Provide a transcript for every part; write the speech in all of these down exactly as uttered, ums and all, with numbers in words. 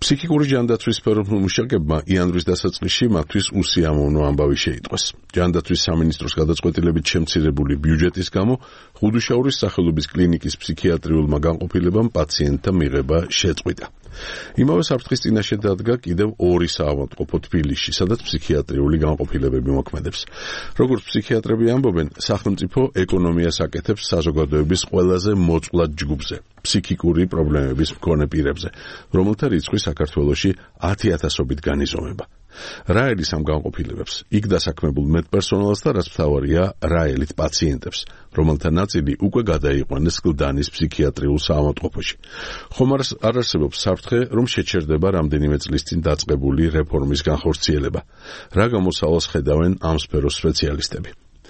ფსიქიკური ჯანდაცვის სფერობრივ მუშაკებმა იანვრის დასაწყისში მათთვის უსიამოვნო ამბავი შეიტყვეს. ჯანდაცვის სამინისტროს გადაწყვეტილებით შემცირებული ბიუჯეტის გამო ხუდუშაურის სახელობის კლინიკის ფსიქიატრიულმა განყოფილებამ პაციენტთა მიღება შეწყვიტა. იმავე საფრთხის წინაშე დადგა კიდევ ორი საავადმყოფო თბილისში, სადაც ფსიქიატრიული განყოფილებები მოქმედებს. როგორც ფსიქიატრები ამბობენ, სახელმწიფო ეკონომიას აკეთებს საზოგადოების ყველაზე მოწყვლად ჯგუფზე, ფსიქიკური პრობლემების მქონე პირებზე, რომელთა რიცხვი საქართველოში ათი ათასობით განიზომება. რა ელის ამ განყოფილებებს? იქ დასაქმებულ მედპერსონალს და რაც მთავარია, რა ელით პაციენტებს, რომელთა ნაწილი უკვე გადაიყვანეს გლდანის ფსიქიატრიულ საავადმყოფოში. ხომ არ არსებობს საფრთხე, რომ შეჩერდება რამდენიმე წლის წინ დაწყებული რეფორმის განხორციელება. რა გამოსავალს ხედავენ ამ სფეროს სპეციალისტები?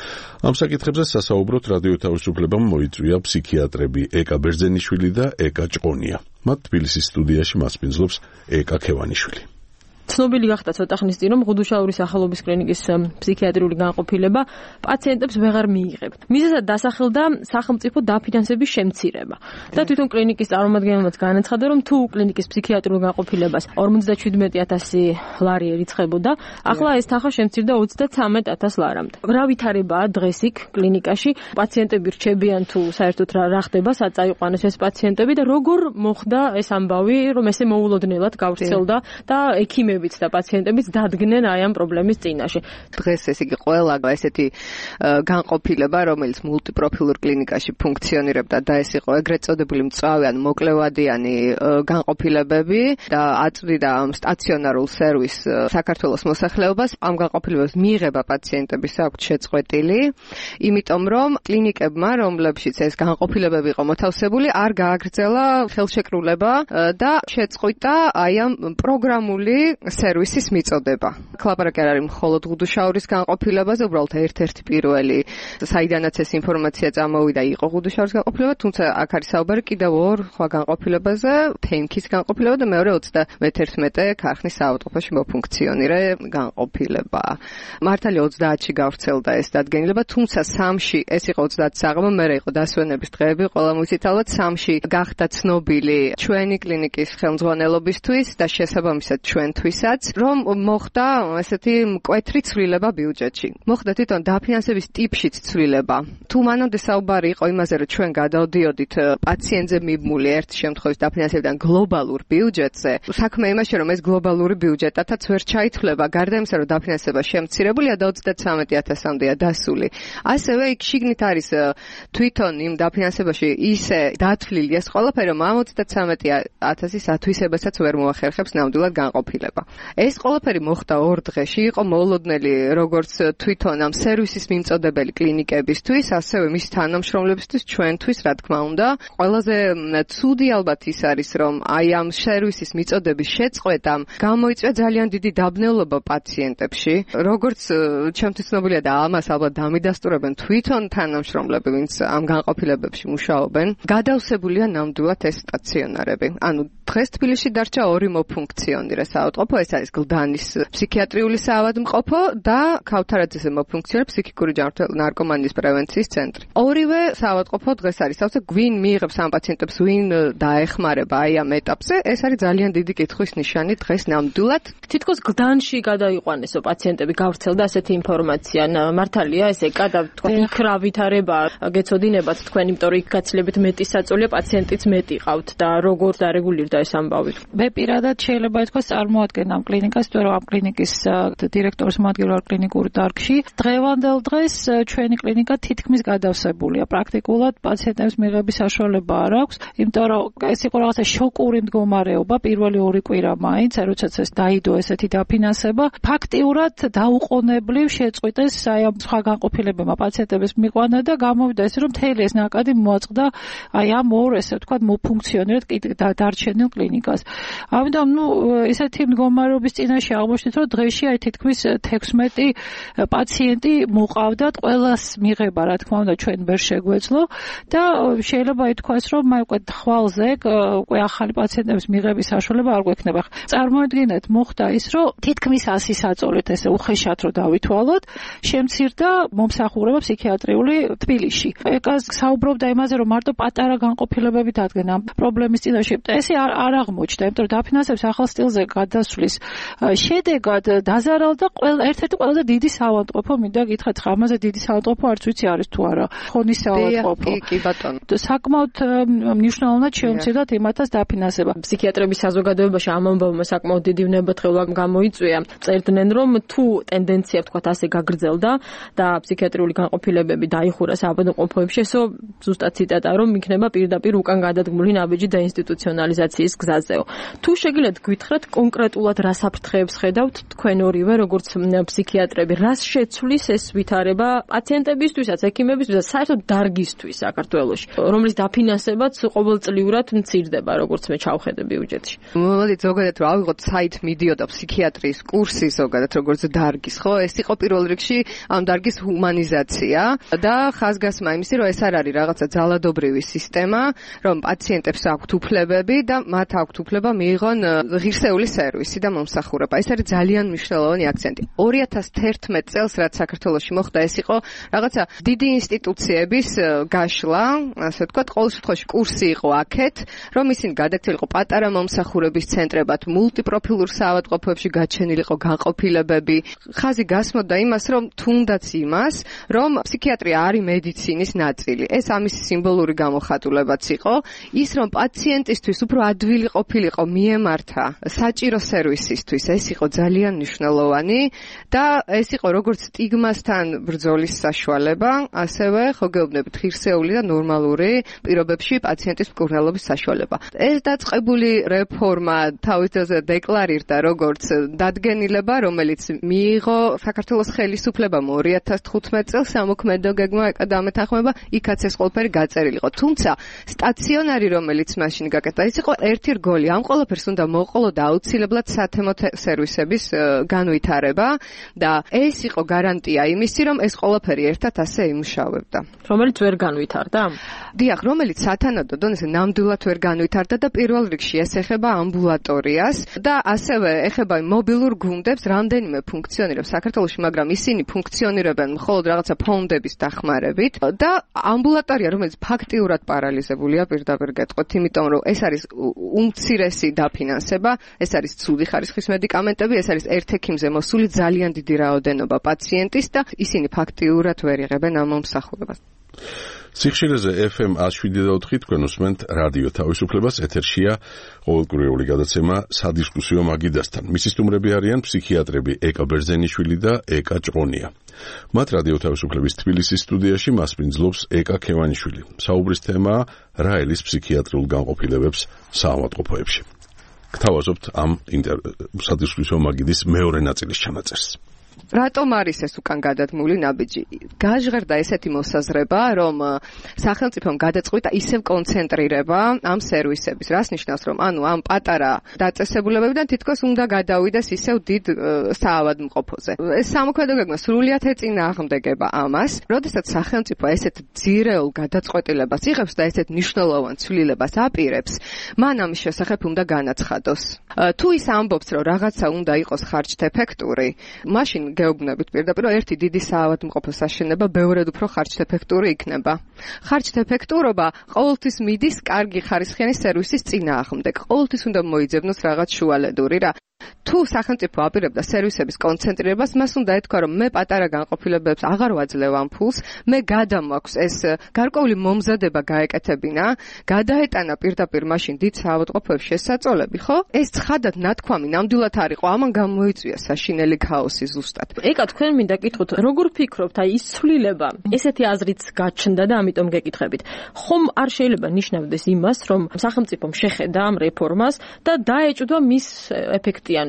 ამ საკითხებზე სასაუბროთ რადიო თავისუფლებამ მოიწვია ფსიქიატრები ეკა ბერძენიშვილი და ეკა ჭყონია. მათ თბილისის სტუდიაში მასპინძლობს ეკა ქევანიშვილი. ცნობილი გახდა ცოტა ხნის წინ, რომ ხუდუშაურის სახელობის კლინიკის ფსიქიატრიული განყოფილება პაციენტებს ვეღარ მიიღებთ. მიზეზად დასახელდა სახელმწიფო დაფინანსების შემცირება. და თვითონ კლინიკის წარმომადგენელმაც განაცხადა, რომ თუ კლინიკის ფსიქიატრიულ განყოფილებას ორმოცდაჩვიდმეტი ათასი ლარი ერიცხებოდა, ახლა ეს თანხა შემცირდა ოცდათვრამეტ ათას ლარამდე. რა ვითარებაა დღეს იქ კლინიკაში? პაციენტები რჩებიან თუ საერთოდ რა ხდება, სად წაიყვანეს ეს პაციენტები და როგორ მოხდა ეს ამბავი, რომ ესე მოულოდნელად გავრცელდა და ექიმები და პაციენტებიც დადგნენ აი ამ პრობლემის წინაშე. დღეს ეს იგი ყველა ესეთი განყოფილება, რომელიც მულტიპროფილურ კლინიკაში ფუნქციონირებდა და ეს იყო ეგრეთ წოდებული მწვავე ან მოკლევადიანი განყოფილებები და აწვდიდა ამ სტაციონარულ სერვის საქართველოს მოსახლეობას. ამ განყოფილებებს მიიღება პაციენტების აქვთ შეწყვეტილი, იმიტომ რომ კლინიკებმა, რომლებშიც ეს განყოფილებები იყო მოთავსებული, არ გააგრძელა ხელშეკრულება და შეწყვიტა აი ამ პროგრამული სერვისის მიწოდება. კლაპარაკი არ არის მხოლოდ ხუდუშაურის განყოფილებაზე, უბრალოდ ერთ-ერთი პირველი, საიდანაც ეს ინფორმაცია წამოვიდა, იყო ხუდუშაურის განყოფილება, თუმცა აქ არის საუბარი კიდევ ორ სხვა განყოფილებაზე, თენქის განყოფილება და მეორე ოცდამეთერთმეტე ქარხნის საავადმყოფოში მოფუნქციონირე განყოფილება. მართალია ოცდაათში გავრცელდა ეს დადგენილება, თუმცა სამში, ეს იყო ოცდაათი საღამო, მერე იყო დასვენების დღეები, ყველა მույსით ალბათ სამში გახდა ცნობილი ჩვენი კლინიკის ხელმძღვანელობისთვის და შესაბამისად ჩვენთვის რომ მოხდა ესეთი მკვეთრი ცვლილება ბიუჯეტში. მოხდა თვითონ დაფინანსების ტიპშიც ცვლილება. თუ მანამდე საუბარი იყო იმაზე, რომ ჩვენ გადავდიოდით პაციენტზე მიბმული ერთ შემთხვევის დაფინანსებიდან გლობალურ ბიუჯეტზე, საქმე იმაში, რომ ეს გლობალური ბიუჯეტათაც ვერ ჩაითვლება, გარდა იმისა, რომ დაფინანსება შემცირებულია და ოცდათვრამეტი ათასამდეა დასული. ასევე იქ შიგნით არის თვითონ იმ დაფინანსებაში ისე დათვლილი ეს ყველაფერი, რომ ამ ოცდათვრამეტი ათასის ათვისებასაც ვერ მოახერხებს ნამდვილად განყოფილება. ეს ყველაფერი მოხდა ორ დღეში, იყო მოულოდნელი როგორც თვითონ ამ სერვისის მიმწოდებელი კლინიკებისთვის, ასევე მის თანამშრომლებისთვის, ჩვენთვის, რა თქმა უნდა. ყველაზე ცუდი ალბათ ის არის, რომ აი ამ სერვისის მიწოდების შეწყვეტამ გამოიწვია ძალიან დიდი დაბნელობა პაციენტებში. როგორც ჩემთვის ცნობილია და ამას ალბათ დამიდასტურებენ თვითონ თანამშრომლები, ვინც ამ განყოფილებებში მუშაობენ, გადავსებულია ნამდვილად ეს სტაციონარები. ანუ დღეს თბილისში დარჩა ორი მოფუნქციონირე საავადმყოფო, ეს არის გლდანის ფსიქიატრიული საავადმყოფო და ქავთარაძეზე მოფუნქციონირებს ფსიქიკური ნარკომანიის პრევენციის ცენტრი. ორივე საავადმყოფო დღეს არის თავზე, გვინ მიიღებს ამ პაციენტებს, ვინ დაეხმარება აი ამ ეტაპზე, ეს არის ძალიან დიდი კითხვის ნიშანი დღეს ნამდვილად. თითქოს გლდანში გადაიყვანესო პაციენტები, გავრცელდა ასეთი ინფორმაცია. მართალია ეს ეკა და თქვა იქ რა ვითარება გეცოდინებათ თქვენ, იმიტომ რომ იქ გაცილებით მეტი საწოლია, პაციენტიც მეტი ყავთ და როგორ დარეგულირდა ეს ამბავი? მე პირადად შეიძლება ითქვას წარმოადგენ ამ კლინიკას, თუ რომ ამ კლინიკის დირექტორის მოადგილე კლინიკურ დარგში. დღევანდელ დღეს ჩვენი კლინიკა თითქმის გადავსებულია. პრაქტიკულად პაციენტებს მიღების საშუალება არ აქვს, იმიტომ რომ ეს იყო რაღაცა შოკური მდგომარეობა პირველი ორი კვირა მაინც, როდესაც ეს დაიდო ესეთი დაფინანსება. ფაქტიურად დაუყოვნებლივ შეწყვიტეს აი ამ სხვა განყოფილებებმა პაციენტების მიყვანა და გამოვიდა ეს, რომ მთელი ეს ნაკადი მოაწყდა აი ამ ორ ესე ვთქვათ მოფუნქციონირებად დარჩენილ კლინიკას. ამიტომ ნუ ესეთი მდგომარეობა მდგომარეობის წინაშე აღმოჩნდით, რომ დღეში აი თითქმის თექვსმეტი პაციენტი მოყავდათ, ყველას მიღება, რა თქმა უნდა, ჩვენ ვერ შეგვეძლო და შეიძლება ითქვას, რომ აი უკვე ხვალზე უკვე ახალი პაციენტების მიღების საშუალება არ გვექნება. წარმოიდგინეთ, მოხდა ის, რომ თითქმის ასი საწოლით ესე უხეშად რომ დავითვალოთ, შემცირდა მომსახურება ფსიქიატრიული თბილისში. ეკას საუბრობდა იმაზე, რომ მარტო პატარა განყოფილებები დადგენ ამ პრობლემის წინაშე. ესე არ არ აღმოჩნდა, იმიტომ რომ დაფინანსების ახალ სტილზე გადასვლის შედეგად დაზარალდა ყველა ერთ-ერთი ყველაზე დიდი საავადმყოფო, მინდა გითხრათ, ამაზე დიდი საავადმყოფო არც ვიცი არის თუ არა. ხონის საავადმყოფო. კი, კი ბატონო. საკმაოდ მნიშვნელოვნად შეუმცირდათ იმათაც დაფინანსება. ფსიქიატრების საზოგადოებაში ამ ამბავმა საკმაოდ დიდი ვნებათხოვლა გამოიწვია. წერდნენ, რომ თუ ტენდენცია ვთქვათ ასე გაგრძელდა და ფსიქიატრიული განყოფილებები დაიხურა საავადმყოფოებში, ესო ზუსტად ციტატა, რომ იქნება პირდაპირ უკან გადადგმული ნაბიჯი დაინსტიტუციონალიზაციის გზაზეო. თუ შეგიძლიათ გითხრათ კონკრეტულად რა საფრთხეებს ხედავთ თქვენ ორივე, როგორც ფსიქიატრები, რას შეცვლის ეს ვითარება პაციენტებისთვისაც, ექიმებისთვისაც, საერთოდ დარგისთვის საქართველოში, რომლის დაფინანსებაც ყოველწლიურად მცირდება, როგორც მე ჩავხედე ბიუჯეტში. მოდით ზოგადად რომ ავიღოთ საით მიდიოდა ფსიქიატრიის კურსი ზოგადად როგორც დარგის, ხო? ეს იყო პირველ რიგში ამ დარგის ჰუმანიზაცია და ხაზგასმა იმისი, რომ ეს არ არის რაღაცა ძალადობრივი სისტემა, რომ პაციენტებს აქვთ უფლებები და მათ აქვთ უფლება მიიღონ ღირსეული სერვისი და მომსახურება. ეს არის ძალიან მნიშვნელოვანი აქცენტი. ორი ათას თერთმეტ წელს რაც საქართველოში მოხდა, ეს იყო რაღაცა დიდი ინსტიტუციების გაშლა, ასე ვთქვათ, ყოველ შემთხვევაში კურსი იყო აქეთ, რომ ისინი გადაქცეული იყო პატარა მომსახურების ცენტრებად, მულტიპროფილურ საავადმყოფოებში გაჩენილი იყო განყოფილებები. ხაზი გასმოდა იმას, რომ თუნდაც იმას, რომ ფსიქიატრია არის მედიცინის ნაწილი. ეს ამის სიმბოლური გამოხატულებაც იყო, ის რომ პაციენტისთვის უფრო ადვილი ყოფილიყო მიემართა საჭირო სერვისისთვის, ეს იყო ძალიან მნიშვნელოვანი და ეს იყო როგორც სტიგმასთან ბრძოლის საშუალება, ასევე ხო გეუბნებით ღირსეული და ნორმალური პირობებში პაციენტის მკურნალობის საშუალება. ეს დაწყებული რეფორმა თავის დროზე დეკლარირდა როგორც დადგენილება, რომელიც მიიღო საქართველოს ხელისუფლებამ ორი ათას თხუთმეტ წელს სამოქმედო გეგმა ეკადამეთანხმება, იქაც ეს ყველაფერი გაწერილი იყო. თუმცა სტაციონარი, რომელიც მაშინ გაკეთდა, ის იყო ერთი რგოლი. ამ ყველაფერს უნდა მოყოლოდა აუცილებლად სათემო სერვისების განვითარება და ეს იყო გარანტია იმისი, რომ ეს ყველაფერი ერთად ასე იმუშავებდა. რომელიც ვერ განვითარდა? დიახ, რომელიც სათანადო დონეზე ნამდვილად ვერ განვითარდა და პირველ რიგში ეს ეხება ამბულატორიას და ასევე ეხება მობილურ გუნდებს, რამდენიმე ფუნქციონირებს საქართველოში, მაგრამ ისინი ფუნქციონირებენ მხოლოდ რაღაცა ფონდების დახმარებით და ამბულატორია, რომელიც ფაქტიურად პარალიზებულია, პირდაპირ გეტყვით, იმიტომ რომ ეს არის უმცირესი დაფინანსება, ეს არის ცუდი ხარისხის მედიკამენტები, ეს არის ერთ ექიმზე მოსული ძალიან დიდი რაოდენობა პაციენტის და ისინი ფაქტიურად ვერ იღებენ ამ მომსახურებას. სიხშირეზე ეფ ემ one oh seven point four თქვენ უსმენთ რადიო თავისუფლებას, ეთერშია ყოველკვირეული გადაცემა სადისკუსიო მაგიდასთან. მისი სტუმრები არიან ფსიქიატრები ეკა ბერძენიშვილი და ეკა ჭყონია. მათ რადიო თავისუფლების თბილისის სტუდიაში მასპინძლობს ეკა ქევანიშვილი. საუბრის თემაა რა ელის ფსიქიატრიულ განყოფილებებს საავადმყოფოებში. გთავაზობთ ამ სადისკუსიო მაგიდის მეორე ნაწილის ჩანაწერს. რატომ არის ეს უკან გადადგმული ნაბიჯი? გაჟღერდა ესეთი მოსაზრება, რომ სახელმწიფომ გადაწყვიტა ისევ კონცენტრირება ამ სერვისების. რას ნიშნავს, რომ ანუ ამ პატარა დაწესებულებებიდან თითქოს უნდა გადავიდეს ისევ დიდ საავადმყოფოზე. ეს სამოქმედო გეგმა სრულიად ეწინააღმდეგება ამას. როდესაც სახელმწიფო ესეთ ძირეულ გადაწყვეტილებას იღებს და ესეთ მნიშვნელოვან ცვლილებას აპირებს, მან ამის შესახებ უნდა განაცხადოს. თუ ის ამბობს, რომ რაღაცა უნდა იყოს ხარჯთეფექტური, მაშინ გეუბნებით პირდაპირ, რომ ერთი დიდი საავადმყოფოს აშენება ბევრად უფრო ხარჯთეფექტური იქნება. ხარჯთეფექტურობა ყოველთვის მიდის კარგი ხარისხიანი სერვისის წინააღმდეგ. ყოველთვის უნდა მოიძებნოს რაღაც შუალედური რა. თუ სახელმწიფო აპირებდა სერვისების კონცენტრირებას, მას უნდა ეთქვა, რომ მე პატარა განყოფილებებს აღარ ვაძლევ ამ ფულს, მე გადამაქვს ეს გარკვეული მომზადება გაეკეთებინა, გადაეტანა პირდაპირ მაშინ დიდ საავადმყოფოებში შესაწოლები, ხო? ეს ცხადად ნათქვამი ნამდვილად არ იყო, ამან გამოიწვია საშინელი ქაოსი ზუსტად. ეკა, თქვენ მინდა გითხოთ, როგორ ფიქრობთ, აი ის ცვლილება, ესეთი აზრიც გაჩნდა და ამიტომ გეკითხებით. ხომ არ შეიძლება ნიშნავდეს იმას, რომ სახელმწიფომ შეხედა ამ რეფორმას და დაეჭვდა მის ეფექტიანობა?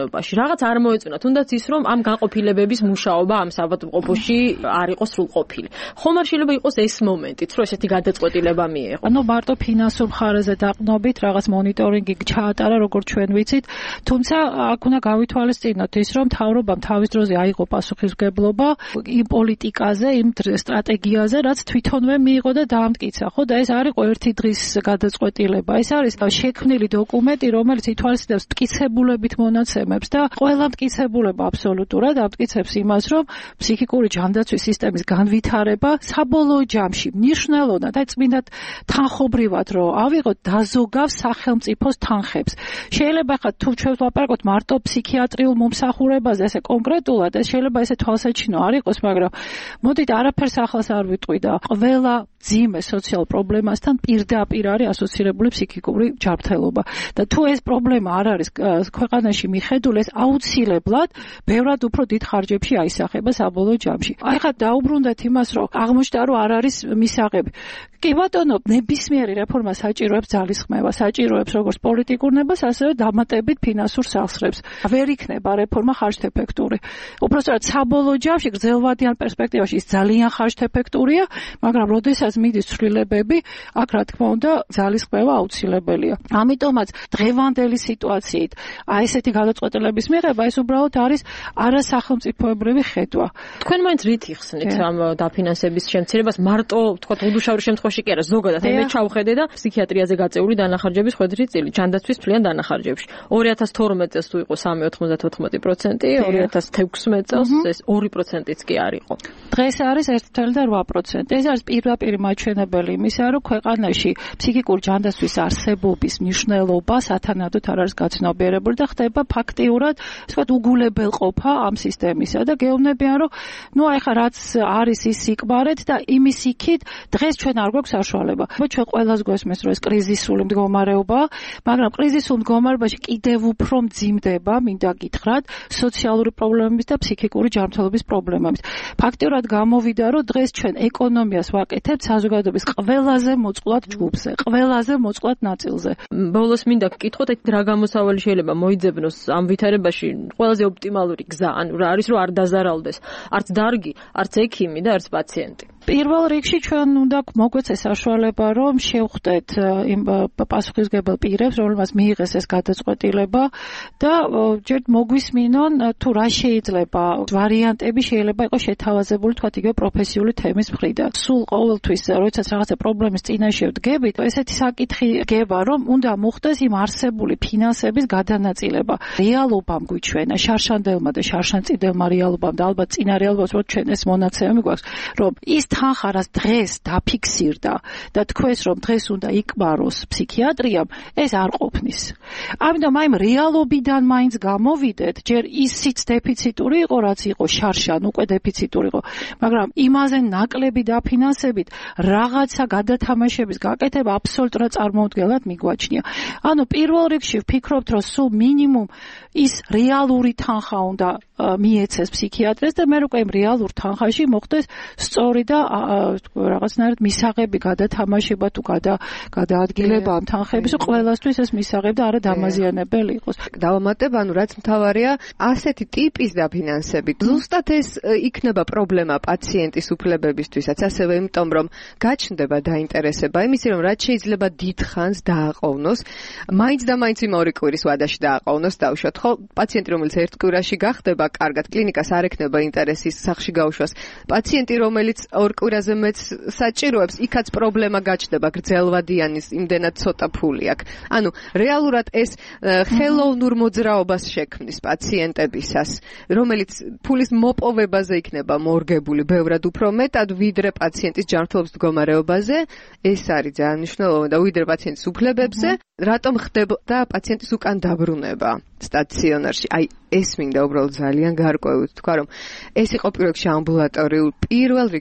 განმავლობაში. რაღაც არ მოეწონა, თუნდაც ის რომ ამ განყოფილებების მუშაობა ამ საავადმყოფოში არ იყოს სრულყოფილი. ხომ არ შეიძლება იყოს ეს მომენტიც, რომ ესეთი გადაწყვეტილება მიიღო. ანუ მარტო ფინანსურ მხარეზე დაყნობით რაღაც მონიტორინგი ჩაატარა, როგორც ჩვენ ვიცით, თუმცა აქ უნდა გავითვალისწინოთ ის, რომ მთავრობამ თავის დროზე აიღო პასუხისმგებლობა იმ პოლიტიკაზე, იმ სტრატეგიაზე, რაც თვითონვე მიიღო და დაამტკიცა, ხო? და ეს არ იყო ერთი დღის გადაწყვეტილება. ეს არის შექმნილი დოკუმენტი, რომელიც ითვალისწინებს მტკიცებულებით მონაცემებს და ყველა მტკიცებულება აბსოლუტურად ამტკიცებს იმას, რომ ფსიქიკური ჯანდაცვის სისტემის განვითარება საბოლოო ჯამში მნიშვნელოვნად და წმინდად თანხობრივად რომ ავიღოთ დაზოგავს სახელმწიფოს თანხებს. შეიძლება ხა თუ ჩვენ ვაპარაკოთ მარტო ფსიქიატრიულ მომსახურებაზე, ესე კონკრეტულად ეს შეიძლება ესე თვალსაჩინო არ იყოს, მაგრამ მოდით არაფერს ახალს არ ვიტყვი და ყველა ძიმე სოციალურ პრობლემასთან პირდაპირ არის ასოცირებული ფსიქიკური ჯანმრთელობა. და თუ ეს პრობლემა არ არის ქვეყანაში მიხედული, ეს აუცილებლად ბევრად უფრო დიდ ხარჯებში აისახება საბოლოო ჯამში. აი ხა დაუბრუნდეთ იმას, რომ აღმოჩნდა, რომ არ არის მისაღები. კი ბატონო, ნებისმიერი რეფორმა საჭიროებს ძალისხმევა, საჭიროებს როგორც პოლიტიკურ ნებას, ასევე დამატებით ფინანსურ სახსრებს. ვერ იქნება რეფორმა ხარჯთეფექტური. უпростоრად საბოლოო ჯამში გრძელვადიან პერსპექტივაში ის ძალიან ხარჯთეფექტურია, მაგრამ როდესაც მიდის ცვლილებები, აქ რა თქმა უნდა ძალისხმევა აუცილებელია. ამიტომაც დღევანდელი სიტუაციით აი ესეთი გადაწყვეტილების მიღება ეს უბრალოდ არის არასახელმწიფოებრივი ხედვა. თქვენ მაინც რით იხსნით ამ დაფინანსების შემცირებას? მარტო თქვა უდუშავრის შემთხვევაში კი არა, ზოგადად მე ჩავხედე და ფსიქიატრიაზე გაწეული დანახარჯების ხვედრი წილი, ჯანდაცვის თვლიან დანახარჯებში. ორი ათას თორმეტ წელს თუ იყო სამი ოცდაოთხ პროცენტი, ორი ათას თექვსმეტ წელს ეს ორი პროცენტიც კი არ იყო. დღეს არის ერთი წელი რვა პროცენტი. ეს არის პირდაპირი მაჩვენებელი იმისა, რომ ქვეყანაში ფსიქიკური ჯანდაცვის არსებობის მნიშვნელობა სათანადოდ არ არის გაცნობიერებული და ხდება ფაქტიურად, ასე ვთქვათ, უგულებელყოფა ამ სისტემისა და გეუბნებიან, რომ ნუ აი ხა რაც არის ის იკბარეთ და იმის იქით დღეს ჩვენ არ გვაქვს საშუალება. ჩვენ ყველას გვესმის, რომ ეს კრიზისული მდგომარეობაა, მაგრამ კრიზისულ მდგომარეობაში კიდევ უფრო მძიმდება, მინდა გითხრათ, სოციალური პრობლემების და ფსიქიკური ჯანმრთელობის პრობლემების. ფაქტიურად გამოვიდა, რომ დღეს ჩვენ ეკონომიას ვაკეთებთ საზოგადოების ყველაზე მოწყვლად ჯგუფზე, ყველაზე მოწყვლად ნაწილზე. ბოლოს მინდა გკითხოთ, რა გამოსავალი შეიძლება მოიძებნოს ამ ვითარებაში ყველაზე ოპტიმალური გზა, ანუ რა არის, რომ არ დაზარალდეს არც დარგი, არც ექიმი და არც პაციენტი. პირველ რიგში ჩვენ უნდა მოგვეცეს საშუალება, რომ შევხვდეთ იმ პასუხისმგებელ პირებს, რომლებმაც მიიღეს ეს გადაწყვეტილება და ჯერ მოგვისმინონ, თუ რა შეიძლება ვარიანტები შეიძლება იყოს შეთავაზებული, თქვათ იგივე პროფესიული თემის მხრიდან. სულ ყოველთვის, როდესაც რაღაცა პრობლემის წინაშე ვდგებით, ესეთი საკითხი გება, რომ უნდა მოხდეს იმ არსებული ფინანსების გადანაწილება. რეალობამ გვიჩვენა, შარშანდელმა და შარშანწიდებმა რეალობამ და ალბათ წინა რეალობას რო ჩვენ ეს მონაცემები გვაქვს, რომ ის თანხა რაც დღეს დაფიქსირდა და თქვენს რომ დღეს უნდა იკბაროს ფსიქიატრიამ, ეს არ ყოფნის. ამიტომ აი რეალობიდან მაინც გამოვიდეთ, ჯერ ისიც დეფიციტური იყო, რაც იყო შარშან, უკვე დეფიციტური იყო, მაგრამ იმაზე ნაკლები დაფინანსებით რაღაცა გადათამაშების გაკეთება აბსოლუტურად წარმოუდგენლად მიგვაჩნია. ანუ პირველ რიგში ვფიქრობთ, რომ სულ მინიმუმ ის რეალური თანხა უნდა მიეცეს ფსიქიატრეს და მე უკვე იმ რეალურ თანხაში მოხდეს სწორი და რაღაცნაირად მისაღები გადათამაშება თუ გადაადგილება ამ თანხების, ყველასთვის ეს მისაღები და არა დამაზიანებელი იყოს. დავამატებ, ანუ რაც მთავარია, ასეთი ტიპის დაფინანსებით ზუსტად ეს იქნება პრობლემა პაციენტის უფლებებისთვისაც, ასევე იმიტომ რომ გაჩნდება დაინტერესება იმისი, რომ რაც შეიძლება დიდ ხანს დააყოვნოს, მაინც და მაინც იმავე კვირის ვადაში დააყოვნოს, დავუშვათ, ხო, პაციენტი რომელიც ერთ კვირაში გახდება კარგად, კლინიკას არ ექნება ინტერესის სახში გაუშვას. პაციენტი რომელიც ორ კვირაზე მეც საჭიროებს, იქაც პრობლემა გაჩნდება, გრძელვადიანის იმდენად ცოტა ფული აქვს. ანუ რეალურად ეს ხელოვნურ მოძრაობას შექმნის პაციენტებისას, რომელიც ფულის მოპოვებაზე იქნება მორგებული ბევრად უფრო მეტად, ვიდრე პაციენტის ჯანმრთელობის მდგომარეობაზე. ეს არის ძალიან მნიშვნელოვანი და ვიდრე პაციენტის უფლებებზე, რატომ ხდება პაციენტის უკან დაბრუნება სტაციონარში. აი ეს მინდა უბრალოდ ძალიან გარკვევით თქვა, რომ ეს იყო პირველ რიგში ამბულატორიულ, პირველ რიგში ეს იყო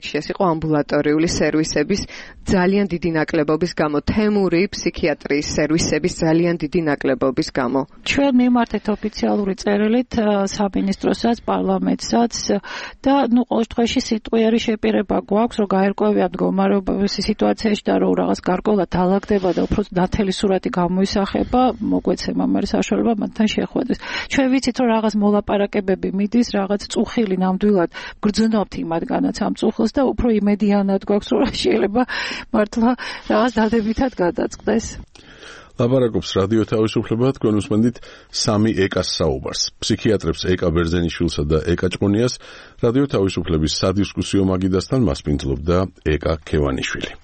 ამბულატორიული სერვისების ძალიან დიდი ნაკლებობის გამო, თემური ფსიქიატრიის სერვისების ძალიან დიდი ნაკლებობის გამო. ჩვენ მიმართეთ ოფიციალური წერილით სამინისტროსაც, პარლამენტსაც და ნუ ყოველ შემთხვევაში სიტყვიერი შეპირება გვაქვს, რომ გაერკვევია მდგომარეობის სიტუაციაში და რომ რაღაც გარკვეულად დაალაგდება და უფრო ნათელი სურათი გამოისახება, მოგვეცემა მე საშუალება მათთან შეხვედრის. ჩვენ ვიცით, რომ რაღაც მოლაპარაკებები მიდის, რაღაც წუხილი ნამდვილად გრძნობთ იმათგანაც ამ წუხილს და უფრო იმედიანად გვაქვს, რომ შეიძლება მართლა რაღაც დადებითად გადაწყდეს. ლაპარაკობს რადიო თავისუფლება, თქვენ უსმენთ სამი ეკას საუბარს. ფსიქიატრებს ეკა ბერძენიშვილსა და ეკა ჭყონიას რადიო თავისუფლების სადისკუსიო მაგიდასთან მასპინძლობდა ეკა ქევანიშვილი.